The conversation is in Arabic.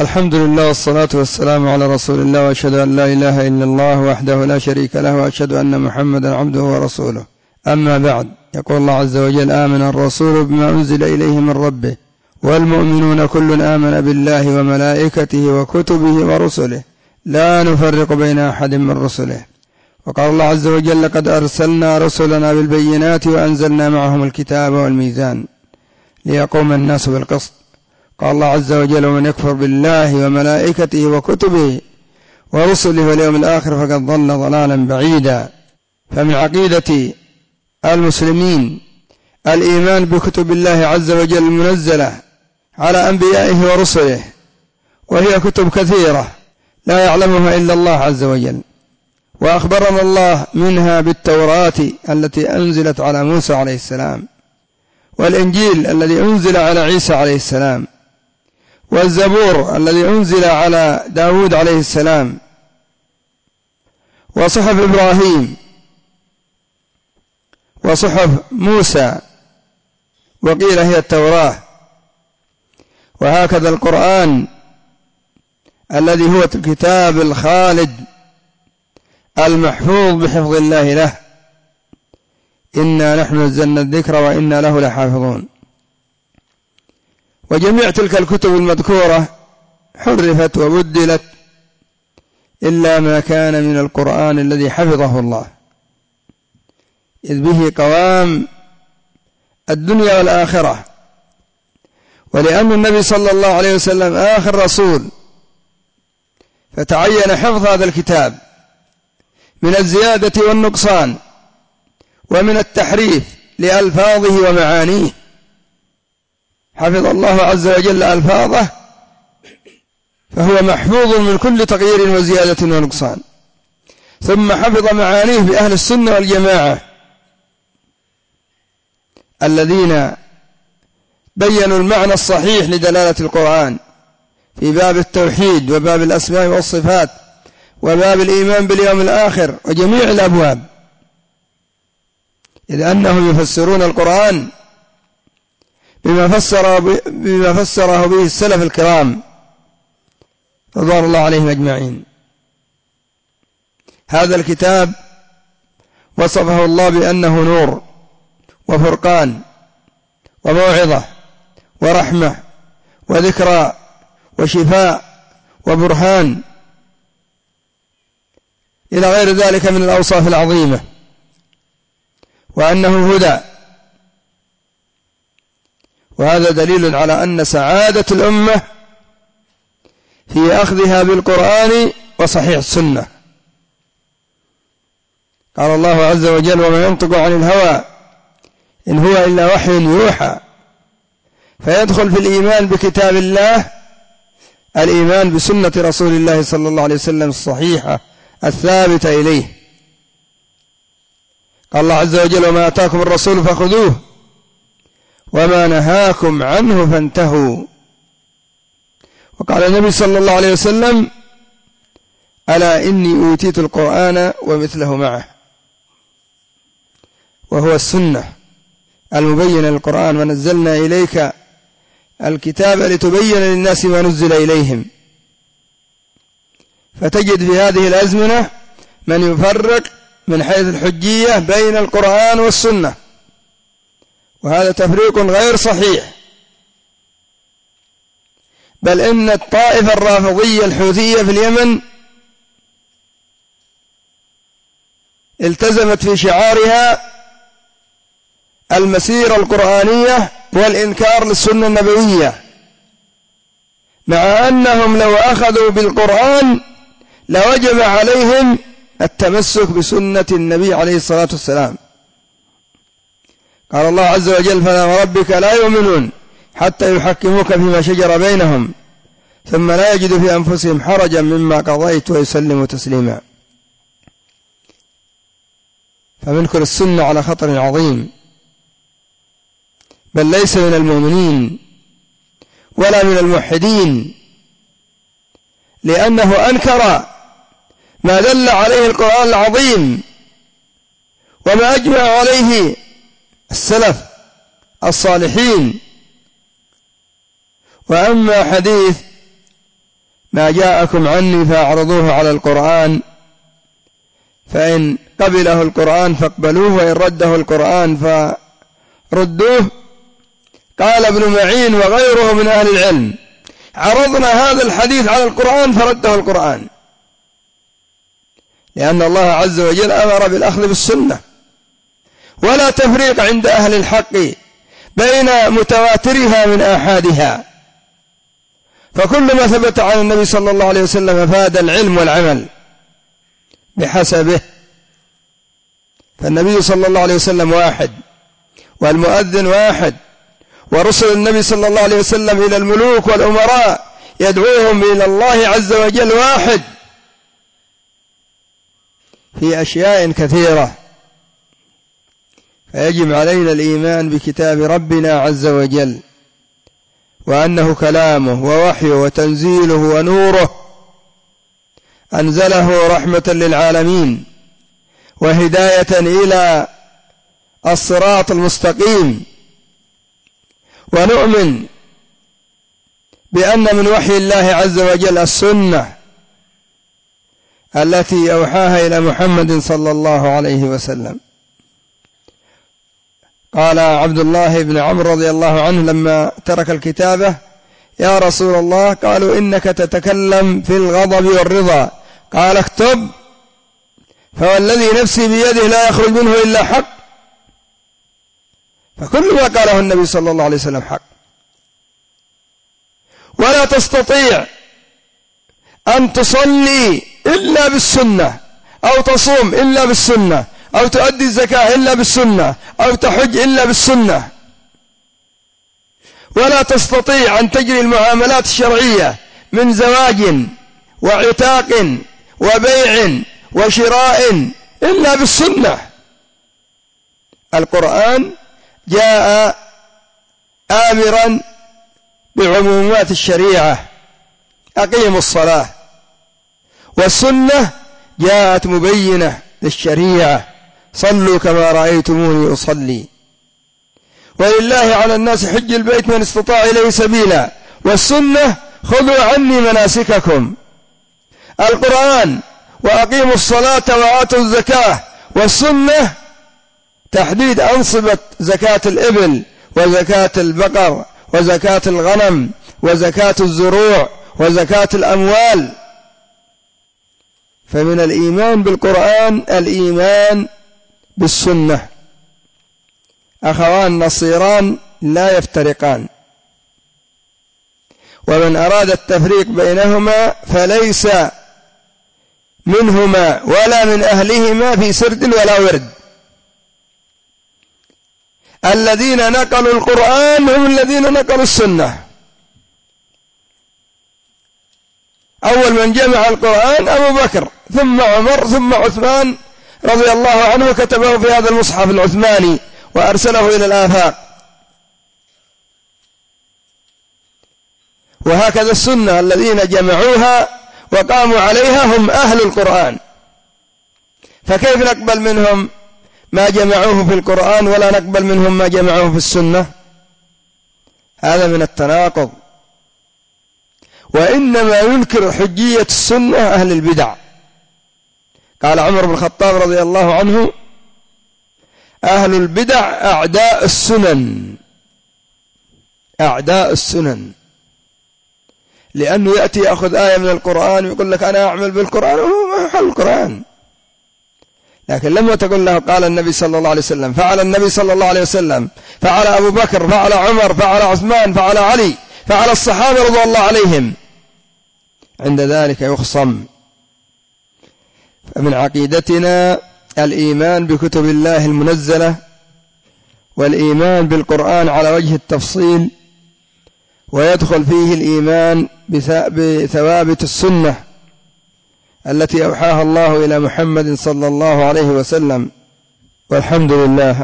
الحمد لله والصلاة والسلام على رسول الله، وأشهد أن لا إله إلا الله وحده لا شريك له، وأشهد أن محمدا عبده ورسوله. أما بعد، يقول الله عز وجل: آمن الرسول بما أنزل إليه من ربه والمؤمنون كل آمن بالله وملائكته وكتبه ورسله لا نفرق بين أحد من رسله. وقال الله عز وجل: لقد أرسلنا رسلنا بالبينات وأنزلنا معهم الكتاب والميزان ليقوم الناس بالقسط. قال الله عز وجل: ومن يكفر بالله وملائكته وكتبه ورسله واليوم الآخر فقد ضل ضلالا بعيدا. فمن عقيدة المسلمين الإيمان بكتب الله عز وجل المنزلة على أنبيائه ورسله، وهي كتب كثيرة لا يعلمها إلا الله عز وجل، وأخبرنا الله منها بالتوراة التي أنزلت على موسى عليه السلام، والإنجيل الذي أنزل على عيسى عليه السلام، والزبور الذي أنزل على داود عليه السلام، وصحف إبراهيم وصحف موسى، وقيل هي التوراة. وهكذا القرآن الذي هو الكتاب الخالد المحفوظ بحفظ الله له: إنا نحن نزلنا الذكر وإنا له لحافظون. وجميع تلك الكتب المذكورة حرفت وبدلت إلا ما كان من القرآن الذي حفظه الله، إذ به قوام الدنيا والآخرة، ولأن النبي صلى الله عليه وسلم آخر رسول، فتعين حفظ هذا الكتاب من الزيادة والنقصان ومن التحريف لألفاظه ومعانيه. حفظ الله عز وجل ألفاظه فهو محفوظ من كل تغيير وزيادة ونقصان، ثم حفظ معانيه بأهل السنة والجماعة الذين بيّنوا المعنى الصحيح لدلالة القرآن في باب التوحيد وباب الأسماء والصفات وباب الإيمان باليوم الآخر وجميع الأبواب، إذ أنهم يفسرون القرآن بما فسره به السلف الكرام رضوان الله عليهم أجمعين. هذا الكتاب وصفه الله بأنه نور وفرقان وموعظة ورحمة وذكرى وشفاء وبرهان إلى غير ذلك من الأوصاف العظيمة، وأنه هدى. وهذا دليل على أن سعادة الأمة في أخذها بالقرآن وصحيح السنة. قال الله عز وجل: وما ينطق عن الهوى إن هو إلا وحي يوحى. فيدخل في الإيمان بكتاب الله الإيمان بسنة رسول الله صلى الله عليه وسلم الصحيحة الثابتة إليه. قال الله عز وجل: وما آتاكم الرسول فخذوه وما نهاكم عنه فانتهوا. وقال النبي صلى الله عليه وسلم: ألا إني أوتيت القرآن ومثله معه. وهو السنة المبينة للقرآن: ونزلنا إليك الكتاب لتبين للناس ما نزل إليهم. فتجد في هذه الأزمنة من يفرق من حيث الحجية بين القرآن والسنة، وهذا تفريق غير صحيح، بل إن الطائفة الرافضية الحوثية في اليمن التزمت في شعارها المسيرة القرآنية والإنكار للسنة النبوية، مع أنهم لو أخذوا بالقرآن لوجب عليهم التمسك بسنة النبي عليه الصلاة والسلام. قال الله عز وجل: فلا وربك لا يؤمنون حتى يحكموك فيما شجر بينهم ثم لا يجدوا في أنفسهم حرجا مما قضيت ويسلموا تسليما. فمنكر السنة على خطر عظيم، بل ليس من المؤمنين ولا من الموحدين، لأنه أنكر ما دل عليه القرآن العظيم وما أجمع عليه السلف الصالحين. وأما حديث ما جاءكم عني فأعرضوه على القرآن، فإن قبله القرآن فاقبلوه، وإن رده القرآن فردوه. قال ابن معين وغيره من أهل العلم: عرضنا هذا الحديث على القرآن فرده القرآن، لأن الله عز وجل أمر بالأخذ بالسنة، ولا تفريق عند أهل الحق بين متواترها من آحادها، فكل ما ثبت عن النبي صلى الله عليه وسلم فاد العلم والعمل بحسبه. فالنبي صلى الله عليه وسلم واحد، والمؤذن واحد، ورسل النبي صلى الله عليه وسلم إلى الملوك والأمراء يدعوهم إلى الله عز وجل واحد في أشياء كثيرة. فيجب علينا الإيمان بكتاب ربنا عز وجل، وأنه كلامه ووحيه وتنزيله ونوره، أنزله رحمة للعالمين وهداية إلى الصراط المستقيم. ونؤمن بأن من وحي الله عز وجل السنة التي أوحاها إلى محمد صلى الله عليه وسلم. قال عبد الله بن عمرو رضي الله عنه لما ترك الكتابة: يا رسول الله، قالوا إنك تتكلم في الغضب والرضا. قال: اكتب، فوالذي نفسي بيده لا يخرج منه إلا حق. فكل ما قاله النبي صلى الله عليه وسلم حق. ولا تستطيع أن تصلي إلا بالسنة، أو تصوم إلا بالسنة، أو تؤدي الزكاة إلا بالسنة، أو تحج إلا بالسنة. ولا تستطيع أن تجري المعاملات الشرعية من زواج وعتاق وبيع وشراء إلا بالسنة. القرآن جاء آمرا بعمومات الشريعة: أقيموا الصلاة. والسنة جاءت مبينة للشريعة: صلوا كما رأيتموني أصلي. ولله على الناس حج البيت من استطاع إليه سبيلا. والسنة: خذوا عني مناسككم. القرآن: وأقيموا الصلاة وآتوا الزكاة. والسنة: تحديد أنصبة زكاة الإبل وزكاة البقر وزكاة الغنم وزكاة الزروع وزكاة الأموال. فمن الإيمان بالقرآن الإيمان بالسنة. أخوان نصيران لا يفترقان، ومن أراد التفريق بينهما فليس منهما ولا من أهلهما في سرد ولا ورد. الذين نقلوا القرآن هم الذين نقلوا السنة. أول من جمع القرآن أبو بكر، ثم عمر، ثم عثمان رضي الله عنه، كتبه في هذا المصحف العثماني وأرسله إلى الآفاق. وهكذا السنة الذين جمعوها وقاموا عليها هم أهل القرآن. فكيف نقبل منهم ما جمعوه في القرآن ولا نقبل منهم ما جمعوه في السنة؟ هذا من التناقض. وإنما ينكر حجية السنة أهل البدع. قال عمر بن الخطاب رضي الله عنه: أهل البدع أعداء السنن. أعداء السنن، لأنه يأتي يأخذ آية من القرآن ويقول لك أنا أعمل بالقرآن وهو ما حل القرآن. لكن لما تقول له قال النبي صلى الله عليه وسلم، فعل النبي صلى الله عليه وسلم، فعل أبو بكر، فعل عمر، فعل عثمان، فعل علي، فعل الصحابة رضي الله عليهم، عند ذلك يخصم. فمن عقيدتنا الإيمان بكتب الله المنزلة، والإيمان بالقرآن على وجه التفصيل، ويدخل فيه الإيمان بثوابت السنة التي أوحاها الله إلى محمد صلى الله عليه وسلم. والحمد لله.